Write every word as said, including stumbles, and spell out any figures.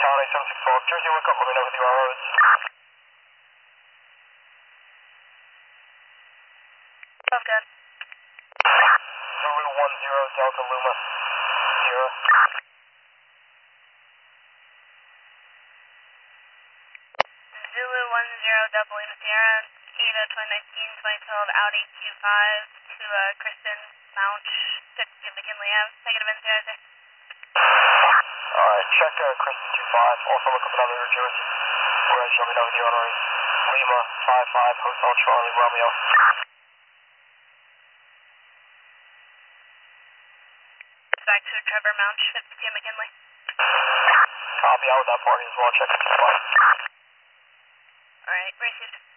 Holiday seven six twelve, Jersey, wake up, let me know who you are, roads. Sounds good. Zulu one zero, Delta Luma zero. Zulu one zero, Delta Lima Sierra, Ada twenty nineteen twenty twelve Audi Q five to uh, Kristen Mount, fifty-two McKinley Ave, negative N zero six. Alright, check uh, Kristen two five, also look up another Jersey. Whereas let me know who the owner is. Lima five five, Hotel Charlie Romeo. Back to Trevor Mount, fifty-two McKinley. Copy, out with that party as well, check it. Alright, received.